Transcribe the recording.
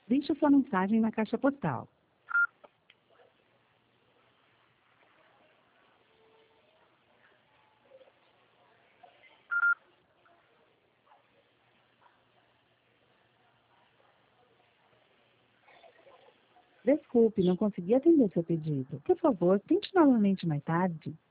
Deixe sua mensagem na caixa postal. Desculpe, não consegui atender seu pedido. Por favor, tente novamente mais tarde.